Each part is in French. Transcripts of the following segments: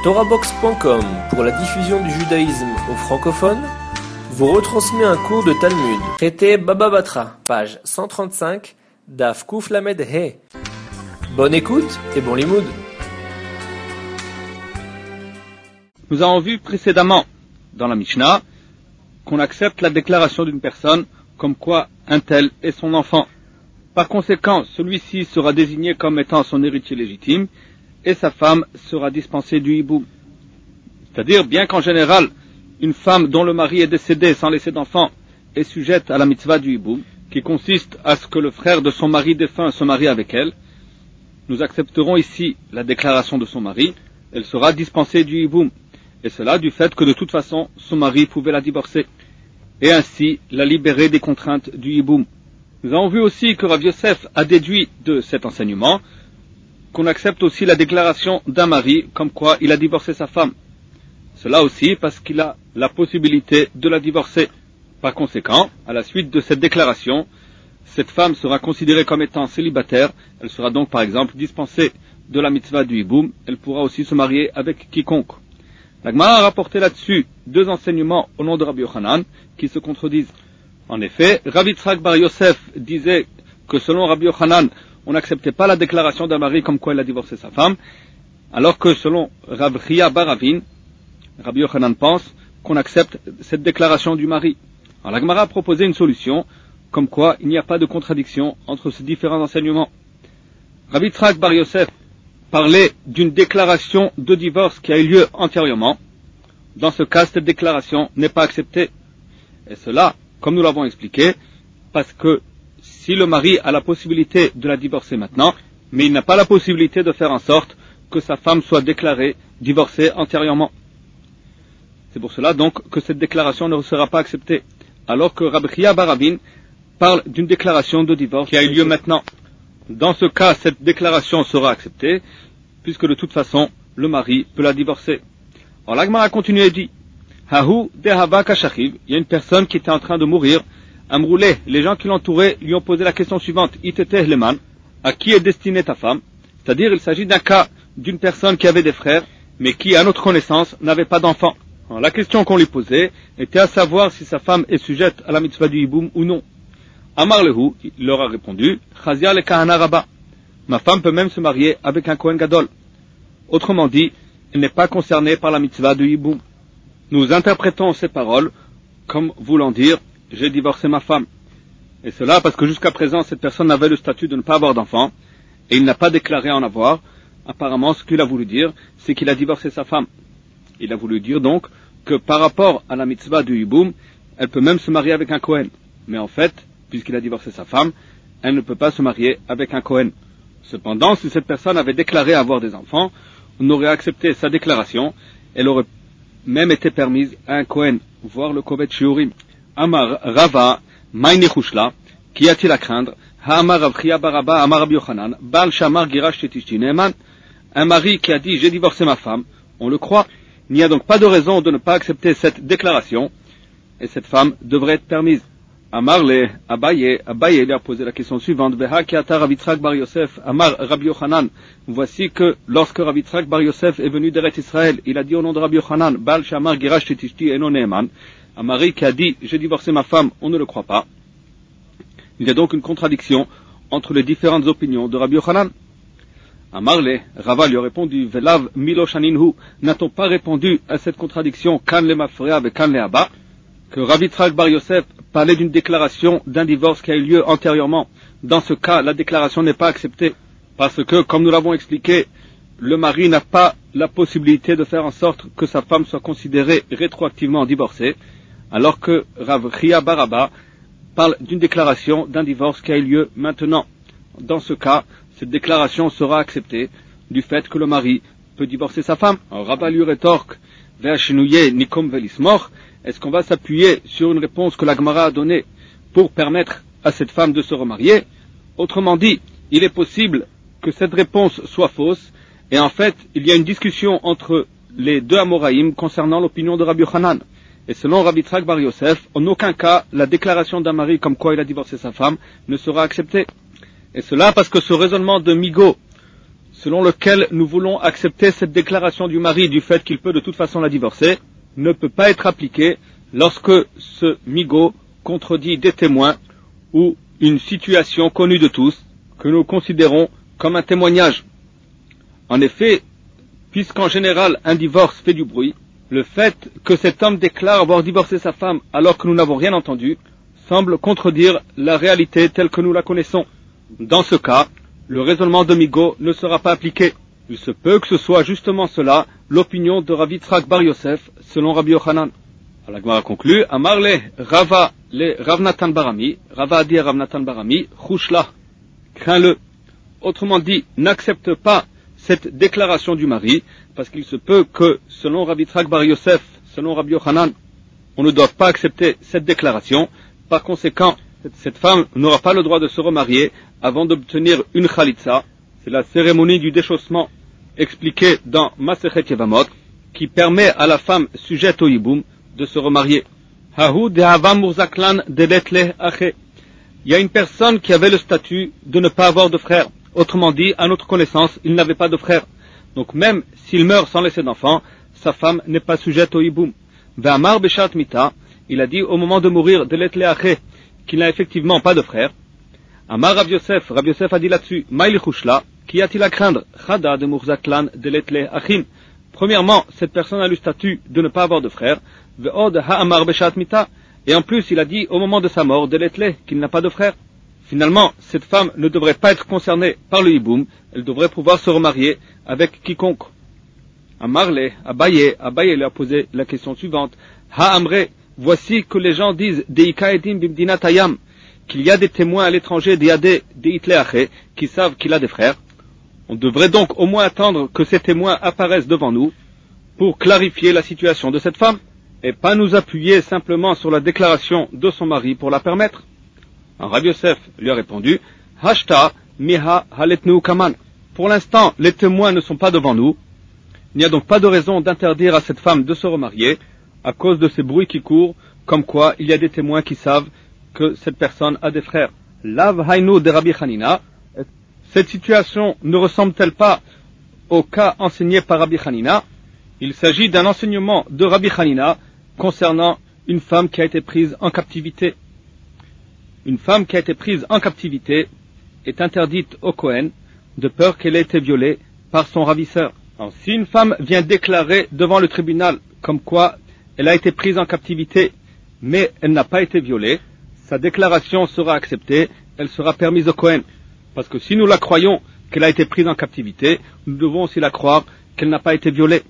TorahBox.com, pour la diffusion du judaïsme aux francophones, vous retransmet un cours de Talmud. Traité Baba Batra, page 135, Daf Kuf Lamed He. Bonne écoute et bon limoud. Nous avons vu précédemment dans la Mishnah qu'on accepte la déclaration d'une personne comme quoi un tel est son enfant. Par conséquent, celui-ci sera désigné comme étant son héritier légitime et sa femme sera dispensée du hiboum. C'est-à-dire, bien qu'en général, une femme dont le mari est décédé sans laisser d'enfant est sujette à la mitzvah du hiboum, qui consiste à ce que le frère de son mari défunt se marie avec elle, nous accepterons ici la déclaration de son mari, elle sera dispensée du hiboum, et cela du fait que de toute façon, son mari pouvait la divorcer, et ainsi la libérer des contraintes du hiboum. Nous avons vu aussi que Rav Yosef a déduit de cet enseignement qu'on accepte aussi la déclaration d'un mari comme quoi il a divorcé sa femme. Cela aussi parce qu'il a la possibilité de la divorcer. Par conséquent, à la suite de cette déclaration, cette femme sera considérée comme étant célibataire, elle sera donc par exemple dispensée de la mitzvah du hiboum, elle pourra aussi se marier avec quiconque. La Gemara a rapporté là-dessus deux enseignements au nom de Rabbi Yochanan qui se contredisent. En effet, Rav Yitzhak bar Yosef disait que selon Rabbi Yochanan, on n'acceptait pas la déclaration d'un mari comme quoi il a divorcé sa femme, alors que selon Rav Chia bar Ravin, Rabbi Yochanan pense qu'on accepte cette déclaration du mari. Alors la Gemara a proposé une solution, comme quoi il n'y a pas de contradiction entre ces différents enseignements. Rav Yitzhak bar Yosef parlait d'une déclaration de divorce qui a eu lieu antérieurement. Dans ce cas, cette déclaration n'est pas acceptée. Et cela, comme nous l'avons expliqué, parce que si le mari a la possibilité de la divorcer maintenant, mais il n'a pas la possibilité de faire en sorte que sa femme soit déclarée divorcée antérieurement. C'est pour cela donc que cette déclaration ne sera pas acceptée, alors que Rabbi Chia bar Ravin parle d'une déclaration de divorce qui a eu lieu maintenant. Dans ce cas, cette déclaration sera acceptée, puisque de toute façon, le mari peut la divorcer. Alors l'Agmara a continué et dit, Hahu dehava kashachiv, il y a une personne qui était en train de mourir, Amroulé, les gens qui l'entouraient lui ont posé la question suivante, Iteteh leman, à qui est destinée ta femme? C'est-à-dire, il s'agit d'un cas d'une personne qui avait des frères, mais qui, à notre connaissance, n'avait pas d'enfant. Alors, la question qu'on lui posait était à savoir si sa femme est sujette à la mitzvah du hiboum ou non. Amar lehu, il leur a répondu, Chazia le kahana rabba, ma femme peut même se marier avec un Kohen Gadol. Autrement dit, elle n'est pas concernée par la mitzvah du hiboum. Nous interprétons ces paroles comme voulant dire, j'ai divorcé ma femme. Et cela parce que jusqu'à présent, cette personne avait le statut de ne pas avoir d'enfant, et il n'a pas déclaré en avoir. Apparemment, ce qu'il a voulu dire, c'est qu'il a divorcé sa femme. Il a voulu dire donc que par rapport à la mitzvah du hiboum, elle peut même se marier avec un Kohen. Mais en fait, puisqu'il a divorcé sa femme, elle ne peut pas se marier avec un Kohen. Cependant, si cette personne avait déclaré avoir des enfants, on aurait accepté sa déclaration, elle aurait même été permise à un Kohen, voire le Kovet Shiurim. Amar Rava, Maïni Chushla, qui a-t-il à craindre? Ha-amar Rav Chia bar Abba, Amar Rabbi Yochanan, Baal Shamar Girash Tetishti Neeman. Un mari qui a dit j'ai divorcé ma femme, on le croit. Il n'y a donc pas de raison de ne pas accepter cette déclaration, et cette femme devrait être permise. Amar le Abaye lui a posé la question suivante, Beha ki ata Rav Yitzhak bar Yosef, Amar Rabbi Yochanan. Voici que lorsque Rav Yitzhak bar Yosef est venu d'Eretz Israël, il a dit au nom de Rabbi Yochanan, Baal Shamar Girash Tetishti Eno Neeman. Un mari qui a dit j'ai divorcé ma femme, on ne le croit pas. Il y a donc une contradiction entre les différentes opinions de Rabbi Yochanan. Amarle, Rava lui a répondu, Velav Milo Shaninhu, n'a-t-on pas répondu à cette contradiction, Kan le Mafrea ve Kan le Abba, que Rav Yitzhak bar Yosef parlait d'une déclaration d'un divorce qui a eu lieu antérieurement. Dans ce cas, la déclaration n'est pas acceptée, parce que, comme nous l'avons expliqué, le mari n'a pas la possibilité de faire en sorte que sa femme soit considérée rétroactivement divorcée, alors que Rav Chia bar Abba parle d'une déclaration d'un divorce qui a eu lieu maintenant. Dans ce cas, cette déclaration sera acceptée du fait que le mari peut divorcer sa femme. Alors Rabba lui rétorque, Ve'ashinouye nikom velismor, est-ce qu'on va s'appuyer sur une réponse que la Gemara a donnée pour permettre à cette femme de se remarier? Autrement dit, il est possible que cette réponse soit fausse, et en fait, il y a une discussion entre les deux Amoraïm concernant l'opinion de Rabbi Yochanan. Et selon Rabbi Yitzhak bar Yosef, en aucun cas, la déclaration d'un mari comme quoi il a divorcé sa femme ne sera acceptée. Et cela parce que ce raisonnement de Migo selon lequel nous voulons accepter cette déclaration du mari du fait qu'il peut de toute façon la divorcer, ne peut pas être appliqué lorsque ce migo contredit des témoins ou une situation connue de tous que nous considérons comme un témoignage. En effet, puisqu'en général un divorce fait du bruit, le fait que cet homme déclare avoir divorcé sa femme alors que nous n'avons rien entendu semble contredire la réalité telle que nous la connaissons. Dans ce cas, le raisonnement de migo ne sera pas appliqué. Il se peut que ce soit justement cela l'opinion de Rav Yitzhak Bar Yosef selon Rabbi Yochanan. La Gemara conclut, Amar le Rav Natan Barami, Rava a dit à Rav Natan Barami, Chushla, crains-le. Autrement dit, n'accepte pas cette déclaration du mari, parce qu'il se peut que, selon Rav Yitzhak Bar Yosef, selon Rabbi Yochanan, on ne doit pas accepter cette déclaration. Par conséquent, cette femme n'aura pas le droit de se remarier avant d'obtenir une chalitza. C'est la cérémonie du déchaussement expliquée dans Masechet Yevamot, qui permet à la femme sujette au hiboum de se remarier. Il y a une personne qui avait le statut de ne pas avoir de frère. Autrement dit, à notre connaissance, il n'avait pas de frère. Donc même s'il meurt sans laisser d'enfant, sa femme n'est pas sujette au hiboum. Ve'amar beshat mita, il a dit au moment de mourir de l'etle aché qu'il n'a effectivement pas de frère. Amar Rav Yosef a dit là-dessus, Maïli Chushla, qu'y a-t-il à craindre? Chada de murzaklan de l'etle achim. Premièrement, cette personne a le statut de ne pas avoir de frère. Ve'od ha'amar beshat mita. Et en plus, il a dit au moment de sa mort de l'etle qu'il n'a pas de frère. Finalement, cette femme ne devrait pas être concernée par le hiboum, elle devrait pouvoir se remarier avec quiconque. Amarle, Abaye lui a posé la question suivante. Ha'amre, voici que les gens disent Deika edim bimdina tayam, qu'il y a des témoins à l'étranger des Hitléaché qui savent qu'il a des frères. On devrait donc au moins attendre que ces témoins apparaissent devant nous pour clarifier la situation de cette femme et pas nous appuyer simplement sur la déclaration de son mari pour la permettre. Rav Yosef lui a répondu, Hashta miha haletnu kaman. Pour l'instant, les témoins ne sont pas devant nous. Il n'y a donc pas de raison d'interdire à cette femme de se remarier à cause de ces bruits qui courent, comme quoi il y a des témoins qui savent que cette personne a des frères. Lav hainu de Rabbi Hanina. Cette situation ne ressemble-t-elle pas au cas enseigné par Rabbi Hanina? Il s'agit d'un enseignement de Rabbi Hanina concernant une femme qui a été prise en captivité. Une femme qui a été prise en captivité est interdite au Kohen de peur qu'elle ait été violée par son ravisseur. Alors, si une femme vient déclarer devant le tribunal comme quoi elle a été prise en captivité mais elle n'a pas été violée, sa déclaration sera acceptée, elle sera permise au Kohen. Parce que si nous la croyons qu'elle a été prise en captivité, nous devons aussi la croire qu'elle n'a pas été violée.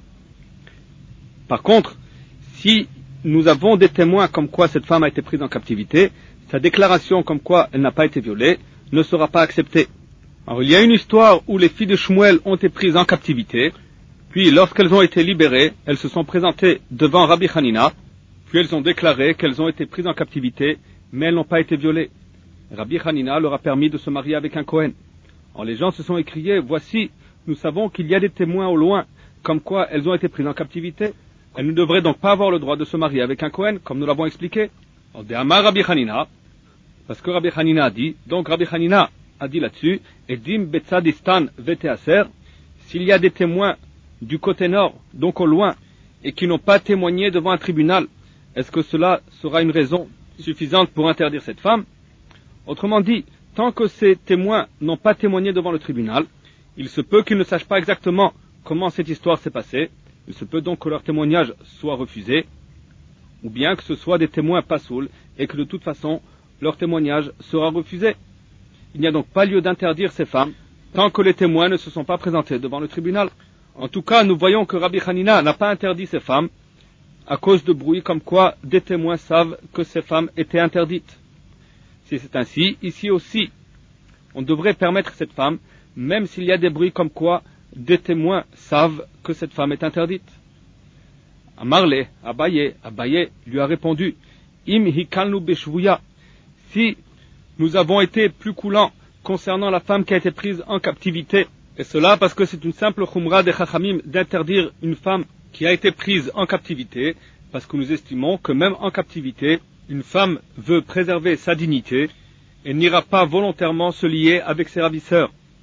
Par contre, si nous avons des témoins comme quoi cette femme a été prise en captivité, sa déclaration comme quoi elle n'a pas été violée ne sera pas acceptée. Alors il y a une histoire où les filles de Shmuel ont été prises en captivité, puis lorsqu'elles ont été libérées, elles se sont présentées devant Rabbi Hanina, puis elles ont déclaré qu'elles ont été prises en captivité, mais elles n'ont pas été violées. Rabbi Hanina leur a permis de se marier avec un Kohen. Alors les gens se sont écriés, voici, nous savons qu'il y a des témoins au loin, comme quoi elles ont été prises en captivité. Elles ne devraient donc pas avoir le droit de se marier avec un Kohen, comme nous l'avons expliqué. Alors de Amar Rabbi Hanina, parce que Rabbi Hanina a dit, donc Rabbi Hanina a dit là-dessus, Edim Betzadistan Veteaser, s'il y a des témoins du côté nord, donc au loin, et qui n'ont pas témoigné devant un tribunal, est-ce que cela sera une raison suffisante pour interdire cette femme? Autrement dit, tant que ces témoins n'ont pas témoigné devant le tribunal, il se peut qu'ils ne sachent pas exactement comment cette histoire s'est passée, il se peut donc que leur témoignage soit refusé, ou bien que ce soit des témoins pasouls, et que de toute façon, leur témoignage sera refusé. Il n'y a donc pas lieu d'interdire ces femmes, tant que les témoins ne se sont pas présentés devant le tribunal. En tout cas, nous voyons que Rabbi Hanina n'a pas interdit ces femmes, à cause de bruit comme quoi des témoins savent que ces femmes étaient interdites. Si c'est ainsi, ici aussi, on devrait permettre cette femme, même s'il y a des bruits comme quoi des témoins savent que cette femme est interdite. Amarle, Abaye lui a répondu, Im hikalnu beshvuya. Si nous avons été plus coulants concernant la femme qui a été prise en captivité, et cela parce que c'est une simple khumra des chachamim d'interdire une femme qui a été prise en captivité, parce que nous estimons que même en captivité, une femme veut préserver sa dignité et n'ira pas volontairement se lier avec ses ravisseurs.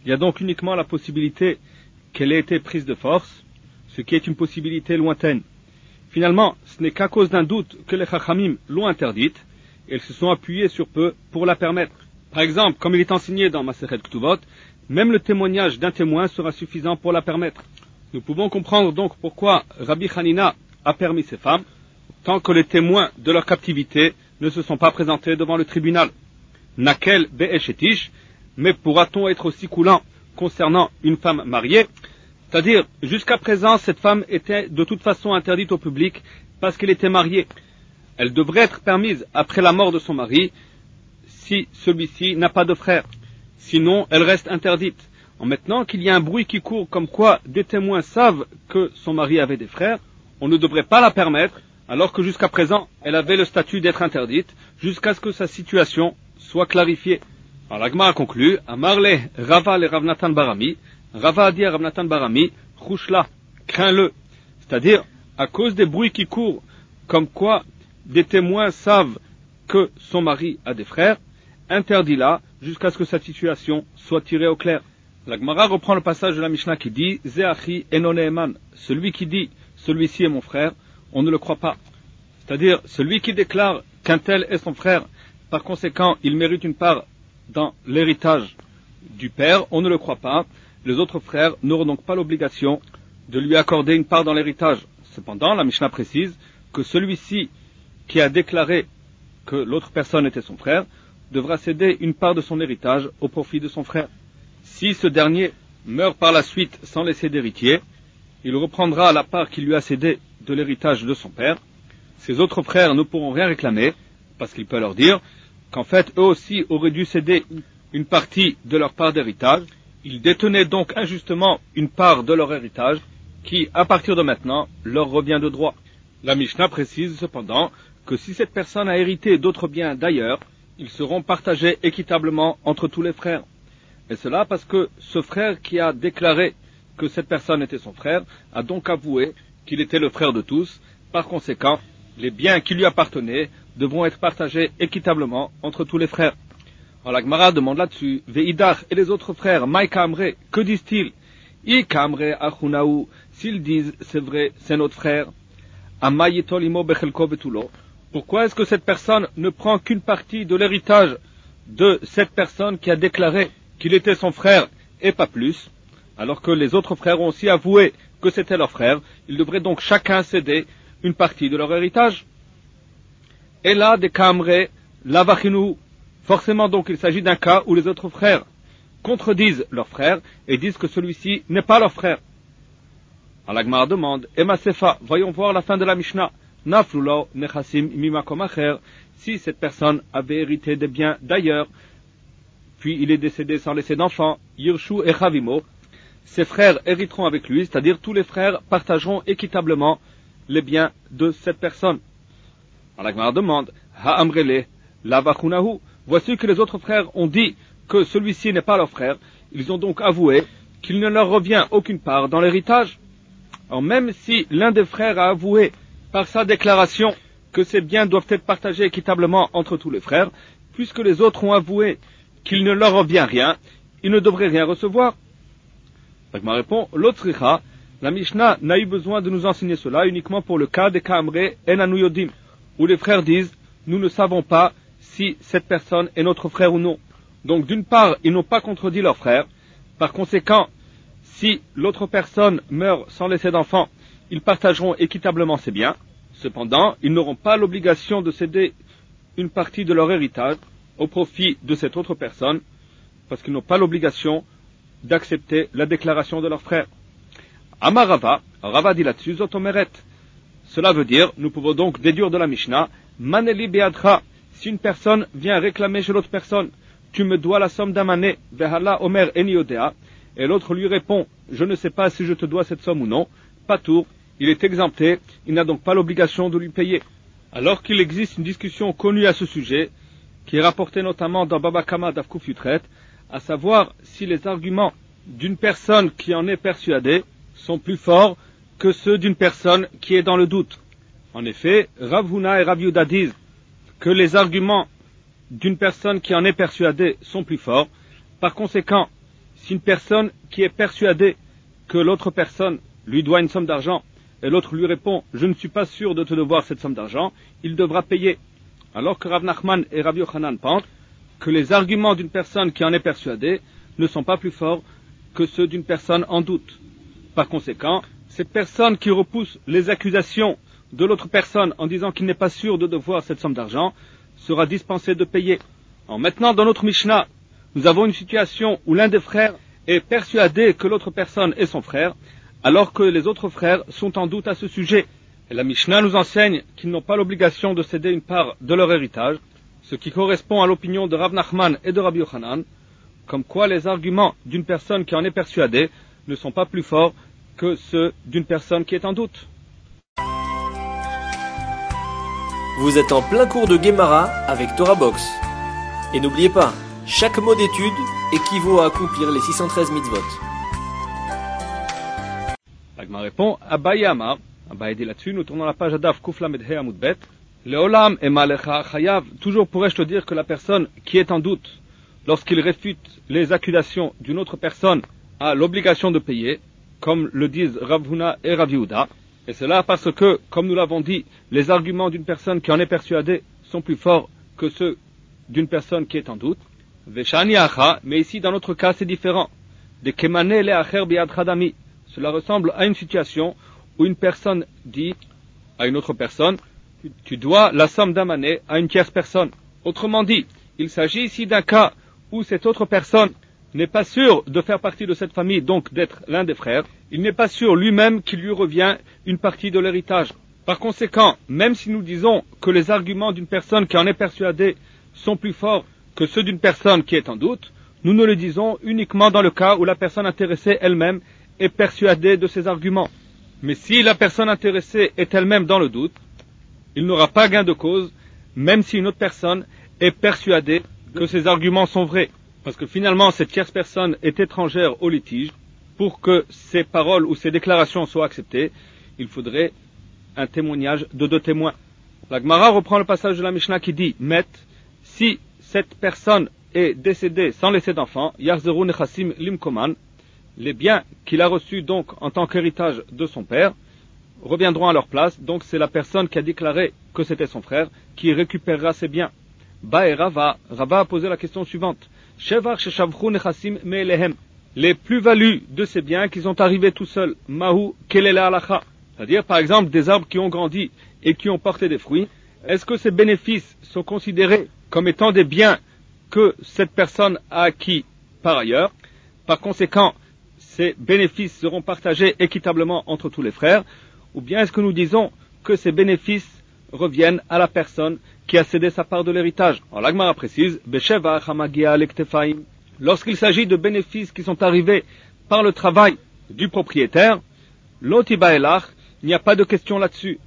Il y a donc uniquement la possibilité qu'elle ait été prise de force, ce qui est une possibilité lointaine. Finalement, ce n'est qu'à cause d'un doute que les Chachamim l'ont interdite, et ils se sont appuyés sur peu pour la permettre. Par exemple, comme il est enseigné dans Masechet Ktuvot, même le témoignage d'un témoin sera suffisant pour la permettre. Nous pouvons comprendre donc pourquoi Rabbi Hanina a permis ces femmes, tant que les témoins de leur captivité ne se sont pas présentés devant le tribunal. Nakel be'eshetish, mais pourra-t-on être aussi coulant concernant une femme mariée? C'est-à-dire, jusqu'à présent, cette femme était de toute façon interdite au public parce qu'elle était mariée. Elle devrait être permise après la mort de son mari si celui-ci n'a pas de frère. Sinon, elle reste interdite. En maintenant qu'il y a un bruit qui court comme quoi des témoins savent que son mari avait des frères, on ne devrait pas la permettre, alors que jusqu'à présent, elle avait le statut d'être interdite, jusqu'à ce que sa situation soit clarifiée. Alors la Gemara conclut, Amarle Rava le Rav Natan Barami, Rava a dit à Rav Natan Barami, Chouchla, crains-le. C'est-à-dire, à cause des bruits qui courent, comme quoi des témoins savent que son mari a des frères, interdit-la jusqu'à ce que sa situation soit tirée au clair. La Gemara reprend le passage de la Mishnah qui dit, Zeachi enoneeman, celui qui dit, celui-ci est mon frère, on ne le croit pas. C'est-à-dire, celui qui déclare qu'un tel est son frère, par conséquent, il mérite une part dans l'héritage du père, on ne le croit pas. Les autres frères n'auront donc pas l'obligation de lui accorder une part dans l'héritage. Cependant, la Mishnah précise que celui-ci qui a déclaré que l'autre personne était son frère devra céder une part de son héritage au profit de son frère. Si ce dernier meurt par la suite sans laisser d'héritier, il reprendra la part qu'il lui a cédée de l'héritage de son père. Ses autres frères ne pourront rien réclamer, parce qu'il peut leur dire qu'en fait, eux aussi auraient dû céder une partie de leur part d'héritage. Ils détenaient donc injustement une part de leur héritage, qui, à partir de maintenant, leur revient de droit. La Mishnah précise cependant que si cette personne a hérité d'autres biens d'ailleurs, ils seront partagés équitablement entre tous les frères. Et cela parce que ce frère qui a déclaré que cette personne était son frère a donc avoué qu'il était le frère de tous. Par conséquent, les biens qui lui appartenaient devront être partagés équitablement entre tous les frères. Alors la Gemara demande là-dessus, Veidach et les autres frères, Maïka Amre, que disent-ils? Ika Amre Achunaou, s'ils disent c'est vrai, c'est notre frère. Amayitol imo bechelko vetulo. Pourquoi est-ce que cette personne ne prend qu'une partie de l'héritage de cette personne qui a déclaré qu'il était son frère et pas plus, alors que les autres frères ont aussi avoué que c'était leur frère? Ils devraient donc chacun céder une partie de leur héritage. Et là, des Kamre, Lavachinu. Forcément donc il s'agit d'un cas où les autres frères contredisent leur frère et disent que celui-ci n'est pas leur frère. Alors la Gemara demande, Ema Sefa, voyons voir la fin de la Mishnah. Naflulo nechasim mimakom acher. Si cette personne avait hérité des biens d'ailleurs, puis il est décédé sans laisser d'enfant, Yirshu et Chavimo, ses frères hériteront avec lui, c'est-à-dire tous les frères partageront équitablement les biens de cette personne. Alors la Gemara demande, Ha'amrele, lavachunahu. Voici que les autres frères ont dit que celui-ci n'est pas leur frère. Ils ont donc avoué qu'il ne leur revient aucune part dans l'héritage. Alors même si l'un des frères a avoué par sa déclaration que ces biens doivent être partagés équitablement entre tous les frères, puisque les autres ont avoué qu'il ne leur revient rien, ils ne devraient rien recevoir. Donc ma réponse, l'autricha, la Mishnah n'a eu besoin de nous enseigner cela uniquement pour le cas des Kamre enanu yodim, où les frères disent, nous ne savons pas si cette personne est notre frère ou non. Donc d'une part, ils n'ont pas contredit leur frère. Par conséquent, si l'autre personne meurt sans laisser d'enfant, ils partageront équitablement ses biens. Cependant, ils n'auront pas l'obligation de céder une partie de leur héritage au profit de cette autre personne, parce qu'ils n'ont pas l'obligation d'accepter la déclaration de leur frère. Amarava, Rava dit là-dessus, Zotomeret. Cela veut dire, nous pouvons donc déduire de la Mishnah, Maneli beadra, si une personne vient réclamer chez l'autre personne, tu me dois la somme d'un mané, Behala Omer Eniodea, et l'autre lui répond, je ne sais pas si je te dois cette somme ou non, Patour, il est exempté, il n'a donc pas l'obligation de lui payer. Alors qu'il existe une discussion connue à ce sujet, qui est rapportée notamment dans Baba Kama d'Avkouf Yutret, à savoir si les arguments d'une personne qui en est persuadée sont plus forts que ceux d'une personne qui est dans le doute. En effet, Rav Huna et Rav Yuda disent que les arguments d'une personne qui en est persuadée sont plus forts. Par conséquent, Si une personne qui est persuadée que l'autre personne lui doit une somme d'argent, et l'autre lui répond « Je ne suis pas sûr de te devoir cette somme d'argent », il devra payer. Alors que Rav Nachman et Rabbi Yochanan pensent que les arguments d'une personne qui en est persuadée ne sont pas plus forts que ceux d'une personne en doute. Par conséquent, cette personne qui repousse les accusations de l'autre personne en disant qu'il n'est pas sûr de devoir cette somme d'argent sera dispensé de payer. Alors maintenant, dans notre Mishnah, nous avons une situation où l'un des frères est persuadé que l'autre personne est son frère, alors que les autres frères sont en doute à ce sujet. Et la Mishnah nous enseigne qu'ils n'ont pas l'obligation de céder une part de leur héritage, ce qui correspond à l'opinion de Rav Nachman et de Rabbi Yochanan, comme quoi les arguments d'une personne qui en est persuadée ne sont pas plus forts que ceux d'une personne qui est en doute. Vous êtes en plein cours de Gemara avec Torah Box. Et n'oubliez pas, chaque mot d'étude équivaut à accomplir les 613 mitzvot. L'Agma répond, Abaye Amar, Abaye dit là-dessus, nous tournons la page Adaf Kuf Lamed He Amud Bet, Leolam et Malecha Chayav, toujours pourrais-je te dire que la personne qui est en doute, lorsqu'il réfute les accusations d'une autre personne, a l'obligation de payer, comme le disent Rav Huna et Rav Yehuda, et cela parce que, comme nous l'avons dit, les arguments d'une personne qui en est persuadée sont plus forts que ceux d'une personne qui est en doute. Veshani Acha, mais ici dans notre cas c'est différent. De Kemane le Acher Biad Chadami. Cela ressemble à une situation où une personne dit à une autre personne, tu dois la somme d'un mané à une tierce personne. Autrement dit, il s'agit ici d'un cas où cette autre personne n'est pas sûr de faire partie de cette famille, donc d'être l'un des frères. Il n'est pas sûr lui-même qu'il lui revient une partie de l'héritage. Par conséquent, même si nous disons que les arguments d'une personne qui en est persuadée sont plus forts que ceux d'une personne qui est en doute, nous ne le disons uniquement dans le cas où la personne intéressée elle-même est persuadée de ces arguments. Mais si la personne intéressée est elle-même dans le doute, il n'aura pas gain de cause, même si une autre personne est persuadée que ces arguments sont vrais. Parce que finalement, cette tierce personne est étrangère au litige. Pour que ces paroles ou ces déclarations soient acceptées, il faudrait un témoignage de 2 témoins. La Gemara reprend le passage de la Mishnah qui dit « Met, si cette personne est décédée sans laisser d'enfant, Yarzeru Nechassim Limkoman, les biens qu'il a reçus donc en tant qu'héritage de son père, reviendront à leur place. Donc c'est la personne qui a déclaré que c'était son frère qui récupérera ses biens. Ba et Rava a posé la question suivante. Shevar Sheshavchu Nechassim Me'elehem. Les plus-values de ces biens qui sont arrivés tout seuls. Mahu Kelela Alacha. C'est-à-dire, par exemple, des arbres qui ont grandi et qui ont porté des fruits. Est-ce que ces bénéfices sont considérés comme étant des biens que cette personne a acquis par ailleurs? Par conséquent, ces bénéfices seront partagés équitablement entre tous les frères? Ou bien est-ce que nous disons que ces bénéfices reviennent à la personne qui a cédé sa part de l'héritage? Alors l'Agmara précise, Besheva Chamagia Lektefaim. Lorsqu'il s'agit de bénéfices qui sont arrivés par le travail du propriétaire, Lotiba Elach, il n'y a pas de question là-dessus.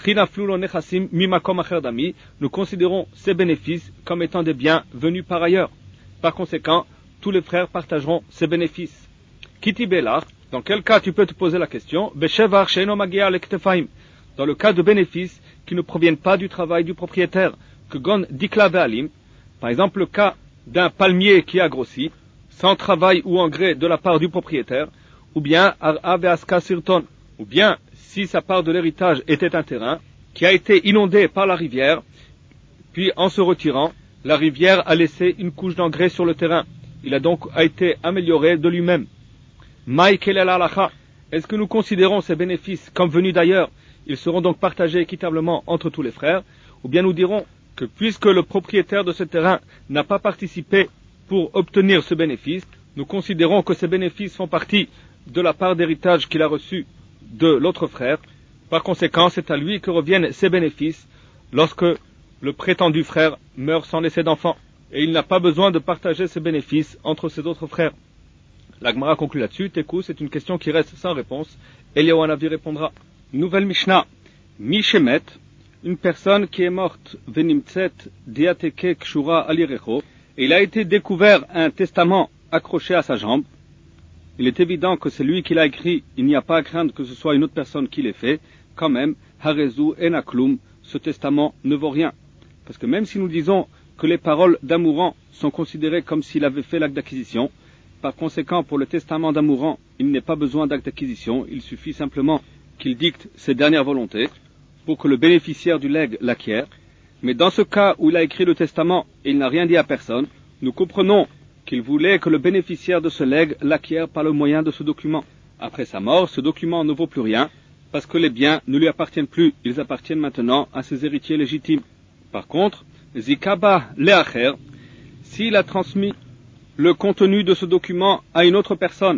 Nous considérons ces bénéfices comme étant des biens venus par ailleurs. Par conséquent, tous les frères partageront ces bénéfices. Kiti Belach, dans quel cas tu peux te poser la question? Beshevar sheino magia lektefaim. Dans le cas de bénéfices qui ne proviennent pas du travail du propriétaire, que gon dikla ve'alim, par exemple le cas d'un palmier qui a grossi, sans travail ou engrais de la part du propriétaire, ou bien ar'a ve'aska sirton, ou bien si sa part de l'héritage était un terrain qui a été inondé par la rivière, puis en se retirant, la rivière a laissé une couche d'engrais sur le terrain. Il a donc été amélioré de lui-même. Est-ce que nous considérons ces bénéfices comme venus d'ailleurs? Ils seront donc partagés équitablement entre tous les frères? Ou bien nous dirons que puisque le propriétaire de ce terrain n'a pas participé pour obtenir ce bénéfice, nous considérons que ces bénéfices font partie de la part d'héritage qu'il a reçue de l'autre frère. Par conséquent, c'est à lui que reviennent ces bénéfices lorsque le prétendu frère meurt sans laisser d'enfant. Et il n'a pas besoin de partager ses bénéfices entre ses autres frères. L'Agmara conclut là-dessus. Tekou, c'est une question qui reste sans réponse. Eliyahu Hanavi répondra. Nouvelle Mishnah. Mishemet, une personne qui est morte, venimtset diateke kshura alirecho, et il a été découvert un testament accroché à sa jambe. Il est évident que c'est lui qui l'a écrit, il n'y a pas à craindre que ce soit une autre personne qui l'ait fait. Quand même, harezu enaklum, ce testament ne vaut rien. Parce que même si nous disons que les paroles d'un mourant sont considérées comme s'il avait fait l'acte d'acquisition, Par conséquent, pour le testament d'un mourant, il n'est pas besoin d'acte d'acquisition, il suffit simplement qu'il dicte ses dernières volontés pour que le bénéficiaire du legs l'acquiert. Mais dans ce cas où il a écrit le testament et il n'a rien dit à personne, nous comprenons qu'il voulait que le bénéficiaire de ce legs l'acquiert par le moyen de ce document. Après sa mort, ce document ne vaut plus rien, parce que les biens ne lui appartiennent plus, ils appartiennent maintenant à ses héritiers légitimes. Par contre, Zikaba Leacher, s'il a transmis le contenu de ce document à une autre personne,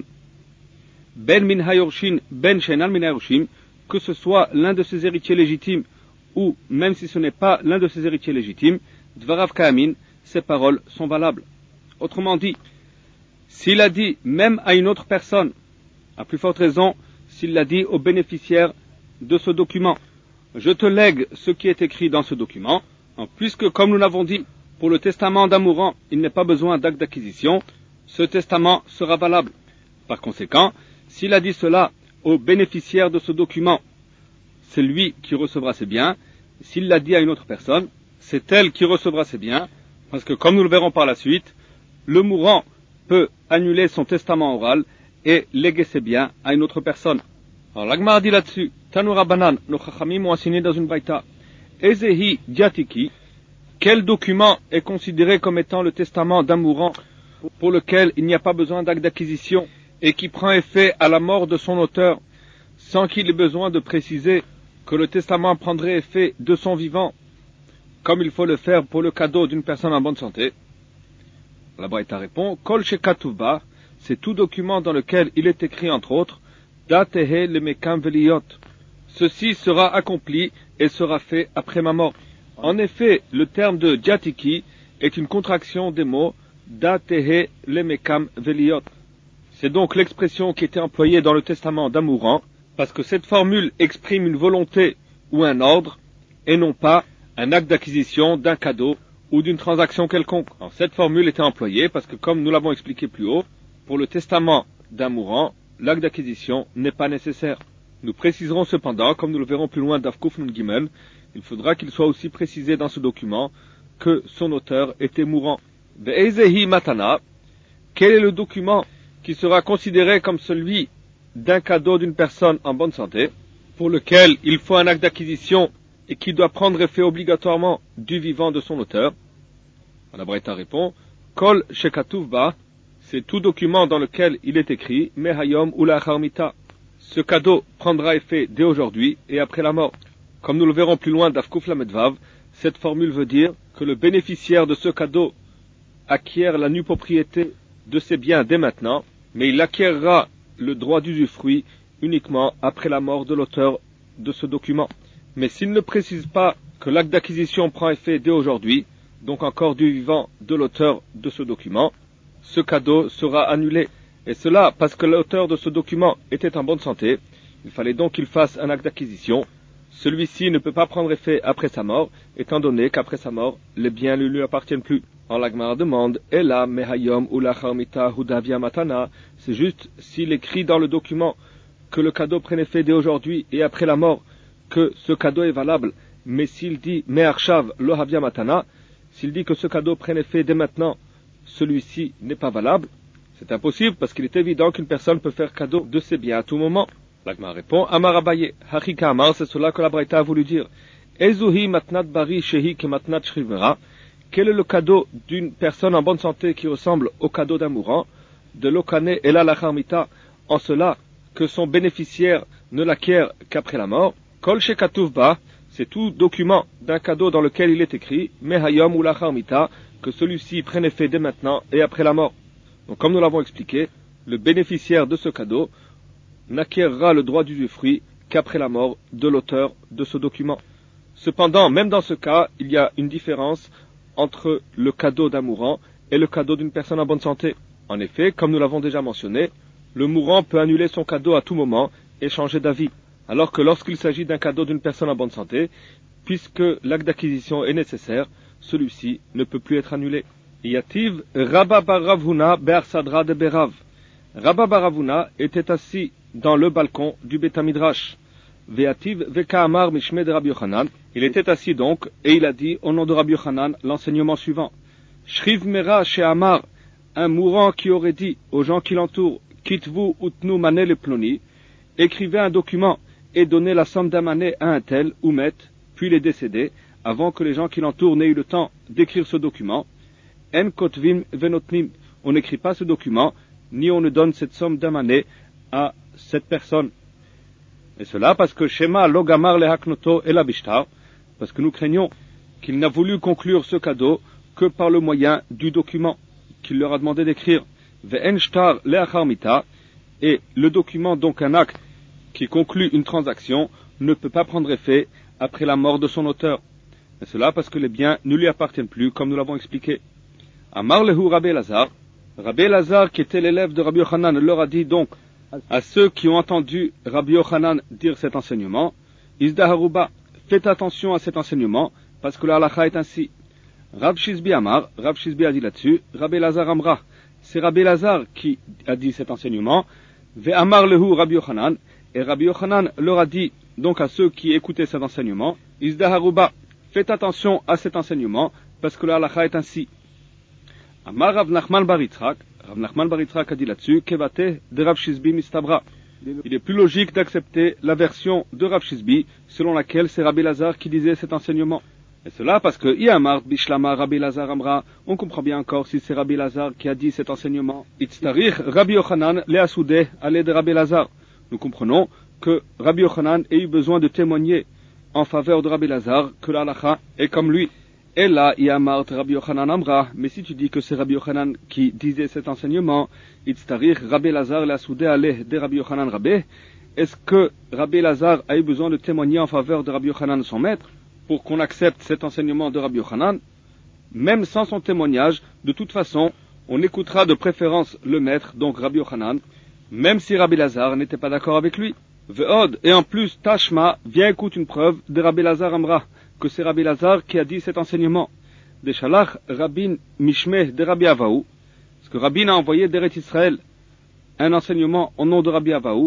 Ben min hayorshin, Ben shenan min hayorshin, que ce soit l'un de ses héritiers légitimes, ou même si ce n'est pas l'un de ses héritiers légitimes, Dvarav Kaamin, ses paroles sont valables. Autrement dit, s'il a dit même à une autre personne, à plus forte raison, s'il l'a dit au bénéficiaire de ce document, je te lègue ce qui est écrit dans ce document, puisque, comme nous l'avons dit, pour le testament d'un mourant, il n'est pas besoin d'acte d'acquisition, ce testament sera valable. Par conséquent, s'il a dit cela au bénéficiaire de ce document, c'est lui qui recevra ses biens. S'il l'a dit à une autre personne, c'est elle qui recevra ses biens, parce que, comme nous le verrons par la suite, le mourant peut annuler son testament oral et léguer ses biens à une autre personne. Alors l'Agmara dit là-dessus, Tanoura Banan, nos chachamim ont enseigné dans une baïta, Ezehi Diatiki, quel document est considéré comme étant le testament d'un mourant pour lequel il n'y a pas besoin d'acte d'acquisition et qui prend effet à la mort de son auteur sans qu'il ait besoin de préciser que le testament prendrait effet de son vivant, comme il faut le faire pour le cadeau d'une personne en bonne santé? La Braïta répond, Kol Shekatuvba, c'est tout document dans lequel il est écrit entre autres, Datehe le mekam veliyot. Ceci sera accompli et sera fait après ma mort. En effet, le terme de Djatiki est une contraction des mots Datehe le mekam veliyot. C'est donc l'expression qui était employée dans le testament d'un mourant, parce que cette formule exprime une volonté ou un ordre, et non pas un acte d'acquisition d'un cadeau ou d'une transaction quelconque. Alors, cette formule était employée parce que, comme nous l'avons expliqué plus haut, pour le testament d'un mourant, l'acte d'acquisition n'est pas nécessaire. Nous préciserons cependant, comme nous le verrons plus loin d'Afkouf Nun Gimel, il faudra qu'il soit aussi précisé dans ce document que son auteur était mourant. Ve'ezehi matana, quel est le document qui sera considéré comme celui d'un cadeau d'une personne en bonne santé, pour lequel il faut un acte d'acquisition et qui doit prendre effet obligatoirement du vivant de son auteur? La Braïta répond, Kol Shekatuvba, c'est tout document dans lequel il est écrit, Mehayom ou la Harmita. Ce cadeau prendra effet dès aujourd'hui et après la mort. Comme nous le verrons plus loin d'Afkouf Lamedvav, cette formule veut dire que le bénéficiaire de ce cadeau acquiert la nue propriété de ses biens dès maintenant, mais il acquérera le droit d'usufruit uniquement après la mort de l'auteur de ce document. Mais s'il ne précise pas que l'acte d'acquisition prend effet dès aujourd'hui, donc encore du vivant de l'auteur de ce document, ce cadeau sera annulé. Et cela parce que l'auteur de ce document était en bonne santé, il fallait donc qu'il fasse un acte d'acquisition. Celui-ci ne peut pas prendre effet après sa mort, étant donné qu'après sa mort, les biens ne lui appartiennent plus. En l'Agmara demande, Ela mehayom ou la charmita hudavia matana, c'est juste s'il écrit dans le document que le cadeau prenne effet dès aujourd'hui et après la mort, que ce cadeau est valable. Mais s'il dit me'arshav lo havia matana, s'il dit que ce cadeau prenne effet dès maintenant, celui-ci n'est pas valable. C'est impossible parce qu'il est évident qu'une personne peut faire cadeau de ses biens à tout moment. L'Agmara répond, Amar Abaye, Hachika Amar, c'est cela que la Braïta a voulu dire. Ezuhi matnat bari shehi ke matnat shrivera. Quel est le cadeau d'une personne en bonne santé qui ressemble au cadeau d'un mourant? De l'okane et la lacharmita, en cela que son bénéficiaire ne l'acquiert qu'après la mort. Kol shekatuvba, c'est tout document d'un cadeau dans lequel il est écrit, mehayom ou lacharmita, que celui-ci prenne effet dès maintenant et après la mort. Donc, comme nous l'avons expliqué, le bénéficiaire de ce cadeau n'acquérera le droit d'usufruit qu'après la mort de l'auteur de ce document. Cependant, même dans ce cas, il y a une différence entre le cadeau d'un mourant et le cadeau d'une personne en bonne santé. En effet, comme nous l'avons déjà mentionné, le mourant peut annuler son cadeau à tout moment et changer d'avis, alors que lorsqu'il s'agit d'un cadeau d'une personne en bonne santé, puisque l'acte d'acquisition est nécessaire, celui-ci ne peut plus être annulé. Yativ Rabba bar Ravuna be'arsadra de Berav. Rabba bar Ravuna était assis dans le balcon du Beth Midrash. Ve'ativ veka amar mishme de Rabbi Yochanan. Il était assis donc, et il a dit au nom de Rabbi Yochanan l'enseignement suivant. Shriv mera she amar un mourant qui aurait dit aux gens qui l'entourent, quitte-vous utnu mané le ploni, écrivez un document et donnez la somme d'un mané à un tel, ou met, puis les décédés, avant que les gens qui l'entourent n'aient eu le temps d'écrire ce document. En kotvim venotnim, on n'écrit pas ce document, ni on ne donne cette somme d'un mané à cette personne. Et cela parce que Shema logamar le haknoto et la bishtar, parce que nous craignons qu'il n'a voulu conclure ce cadeau que par le moyen du document qu'il leur a demandé d'écrire. Ve'en shtar le acharmita, et le document, donc un acte qui conclut une transaction, ne peut pas prendre effet après la mort de son auteur. Et cela parce que les biens ne lui appartiennent plus, comme nous l'avons expliqué. Amar lehu Rabbi Elazar, Rabbi Elazar, qui était l'élève de Rabbi Yochanan, leur a dit donc à ceux qui ont entendu Rabbi Yochanan dire cet enseignement, Izdaharuba, faites attention à cet enseignement, parce que la halakha est ainsi. Rab Shizbi Amar, Rab Shizbi a dit là-dessus, Rabbi Elazar Amra, c'est Rabbi Elazar qui a dit cet enseignement, Ve Amar lehu Rabbi Yochanan, et Rabbi Yochanan leur a dit donc à ceux qui écoutaient cet enseignement, Izdaharuba, faites attention à cet enseignement, parce que la halakha est ainsi. Amar Rav Nachman bar Yitzhak, Rav Nachman bar Yitzhak a dit là-dessus, Kevate de Rav Shizbi mistabra. Il est plus logique d'accepter la version de Rav Shizbi, selon laquelle c'est Rabbi Elazar qui disait cet enseignement. Et cela parce que Iamar Bishlama Rabbi Elazar Amra, on comprend bien encore si c'est Rabbi Elazar qui a dit cet enseignement. Itztarich Rabbi Yochanan le Asoudeh allait de Rabbi Elazar. Nous comprenons que Rabbi Yochanan ait eu besoin de témoigner en faveur de Rabbi Elazar que la halakha est comme lui. Et là, Iamar Rabbi Yochanan Amra, mais si tu dis que c'est Rabbi Yochanan qui disait cet enseignement, Itztarich Rabbi Elazar le Asoudeh allait de Rabbi Yochanan Rabbi, est-ce que Rabbi Elazar a eu besoin de témoigner en faveur de Rabbi Yochanan son maître pour qu'on accepte cet enseignement de Rabbi Yochanan? Même sans son témoignage, de toute façon, on écoutera de préférence le maître, donc Rabbi Yochanan, même si Rabbi Elazar n'était pas d'accord avec lui. Ve'od, et en plus, Tashma, viens écoute une preuve de Rabbi Elazar Amra, que c'est Rabbi Elazar qui a dit cet enseignement. De Shalach Rabbin Mishmeh de Rabbi Avaou, parce que Rabbin a envoyé d'Eret Israël un enseignement au nom de Rabbi Avaou.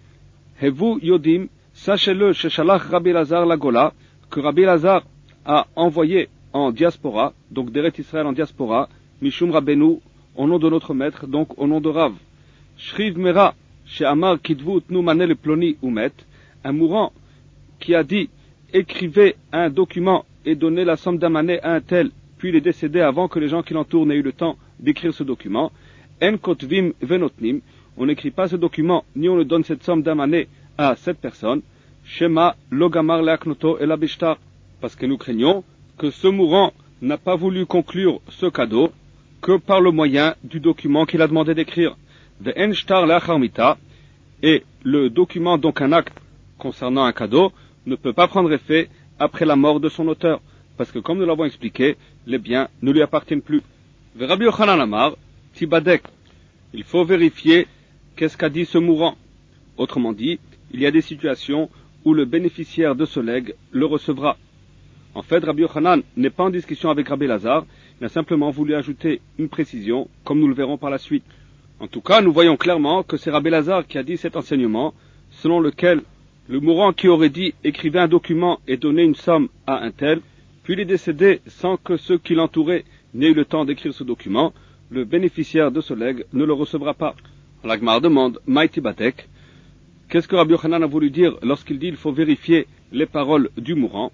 Hevu Yodim, sachez-le, chez Shalach Rabbi Elazar la Gola, que Rabbi Elazar a envoyé en diaspora, donc d'Eret Israël en diaspora, Mishum Rabbeinu, au nom de notre maître, donc au nom de Rav. Shriv Mera, chez Amar Kidvu Tnu Manel Ploni Umet, un mourant qui a dit écrivez un document et donnez la somme d'un mané à un tel, puis il est décédé avant que les gens qui l'entourent n'aient eu le temps d'écrire ce document. En kotvim venotnim, on n'écrit pas ce document, ni on ne donne cette somme d'un mané à cette personne. Shema logamar leaknoto et la bishtar, parce que nous craignons que ce mourant n'a pas voulu conclure ce cadeau que par le moyen du document qu'il a demandé d'écrire. De enshtar leacharmita, et le document, donc un acte concernant un cadeau, ne peut pas prendre effet après la mort de son auteur, parce que comme nous l'avons expliqué, les biens ne lui appartiennent plus. Rabbi Yochanan Amar, Tibadek, il faut vérifier qu'est-ce qu'a dit ce mourant. Autrement dit, il y a des situations où le bénéficiaire de ce legs le recevra. En fait, Rabbi Yochanan n'est pas en discussion avec Rabbi Elazar, il a simplement voulu ajouter une précision, comme nous le verrons par la suite. En tout cas, nous voyons clairement que c'est Rabbi Elazar qui a dit cet enseignement, selon lequel le mourant qui aurait dit écrivez un document et donnez une somme à un tel, puis il est décédé sans que ceux qui l'entouraient n'aient eu le temps d'écrire ce document, le bénéficiaire de ce legs ne le recevra pas. La Gemara demande, Maïti Batek, qu'est-ce que Rabbi Yochanan a voulu dire lorsqu'il dit il faut vérifier les paroles du mourant?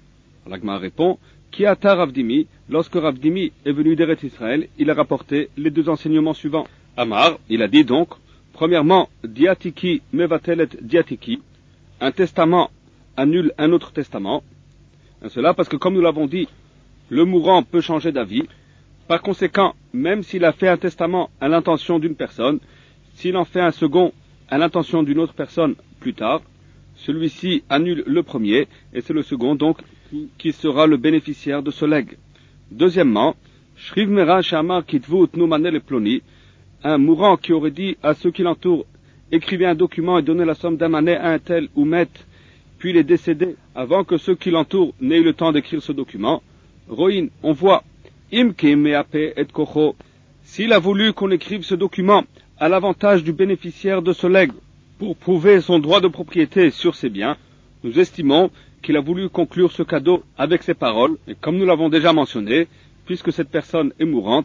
La Gemara répond, Ki ata Rav Dimi, lorsque Rav Dimi est venu d'Eret Israël, il a rapporté les deux enseignements suivants. Amar, il a dit donc, premièrement, Diatiki mevatelet diatiki, un testament annule un autre testament. Et cela parce que, comme nous l'avons dit, le mourant peut changer d'avis. Par conséquent, même s'il a fait un testament à l'intention d'une personne, s'il en fait un second à l'intention d'une autre personne plus tard, celui-ci annule le premier, et c'est le second donc qui sera le bénéficiaire de ce legs. Deuxièmement, Shriv Mera Shamar Kitvu Tnu Manel Ploni, un mourant qui aurait dit à ceux qui l'entourent, écrivez un document et donnez la somme d'un mané à un tel ou met, puis il est décédé avant que ceux qui l'entourent n'aient eu le temps d'écrire ce document. Roïn, on voit, Imkim Meape et Kocho, s'il a voulu qu'on écrive ce document à l'avantage du bénéficiaire de ce legs pour prouver son droit de propriété sur ses biens, nous estimons qu'il a voulu conclure ce cadeau avec ces paroles, et comme nous l'avons déjà mentionné, puisque cette personne est mourante,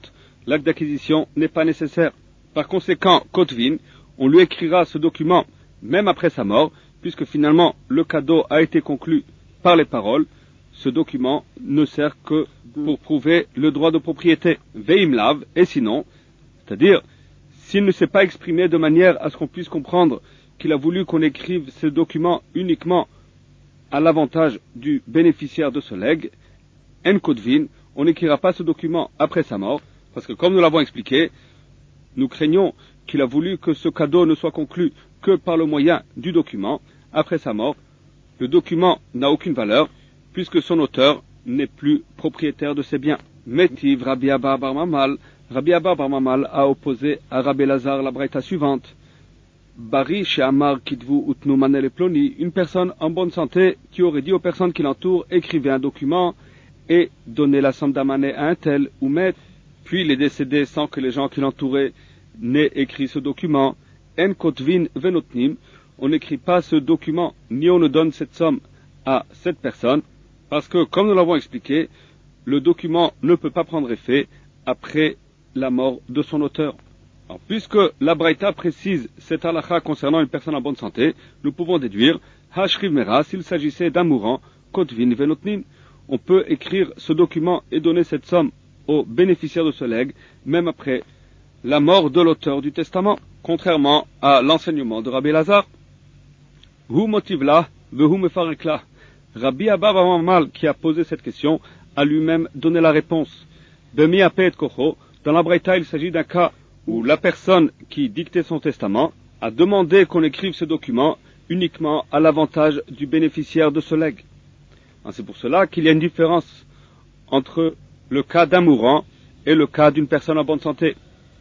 l'acte d'acquisition n'est pas nécessaire. Par conséquent, Kotvin, on lui écrira ce document même après sa mort, puisque finalement le cadeau a été conclu par les paroles. Ce document ne sert que pour prouver le droit de propriété. Veimlav, et sinon, c'est-à-dire, s'il ne s'est pas exprimé de manière à ce qu'on puisse comprendre qu'il a voulu qu'on écrive ce document uniquement à l'avantage du bénéficiaire de ce legs, en Kotvin, on n'écrira pas ce document après sa mort, parce que comme nous l'avons expliqué, nous craignons qu'il a voulu que ce cadeau ne soit conclu que par le moyen du document. Après sa mort, le document n'a aucune valeur, puisque son auteur n'est plus propriétaire de ses biens. Metiv Rabbi Abba bar Mamal. Rabbi Abba bar Mamal a opposé à Rabbi Lazar la braïta suivante. Bari she'amar kitvu utnu manel ploni, une personne en bonne santé qui aurait dit aux personnes qui l'entourent, écrivez un document et donnez la somme d'amané à un tel ou maître, puis il est décédé sans que les gens qui l'entouraient n'aient écrit ce document. En kotvin venotnim, on n'écrit pas ce document, ni on ne donne cette somme à cette personne, parce que, comme nous l'avons expliqué, le document ne peut pas prendre effet après la mort de son auteur. Alors, puisque la Braïta précise cette halakha concernant une personne en bonne santé, nous pouvons déduire, Hashriv Mera, s'il s'agissait d'un mourant, Kotvin Venotnin, on peut écrire ce document et donner cette somme aux bénéficiaires de ce legs, même après la mort de l'auteur du testament, contrairement à l'enseignement de Rabbi Lazar. Hu motivla, vehu mefarekla. Rabbi Abba bar Mamal, qui a posé cette question, a lui-même donné la réponse. Bemi apet kocho, dans la Braïta, il s'agit d'un cas où la personne qui dictait son testament a demandé qu'on écrive ce document uniquement à l'avantage du bénéficiaire de ce legs. C'est pour cela qu'il y a une différence entre le cas d'un mourant et le cas d'une personne en bonne santé.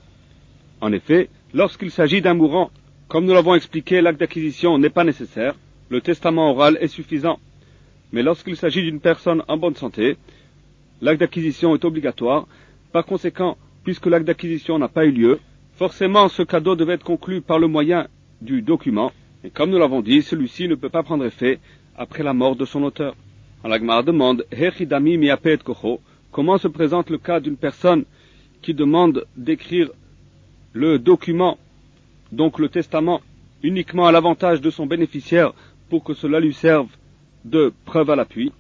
En effet, lorsqu'il s'agit d'un mourant, comme nous l'avons expliqué, l'acte d'acquisition n'est pas nécessaire, le testament oral est suffisant. Mais lorsqu'il s'agit d'une personne en bonne santé, l'acte d'acquisition est obligatoire. Par conséquent, puisque l'acte d'acquisition n'a pas eu lieu, forcément ce cadeau devait être conclu par le moyen du document. Et comme nous l'avons dit, celui-ci ne peut pas prendre effet après la mort de son auteur. La Gemara demande, Hechidami miapet kocho, comment se présente le cas d'une personne qui demande d'écrire le document, donc le testament, uniquement à l'avantage de son bénéficiaire pour que cela lui serve de preuve à l'appui.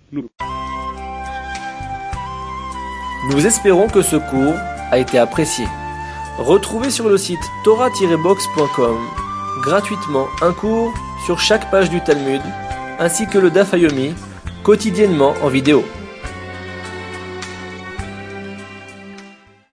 Nous espérons que ce cours a été apprécié. Retrouvez sur le site torah-box.com gratuitement un cours sur chaque page du Talmud, ainsi que le Daf Yomi, quotidiennement en vidéo.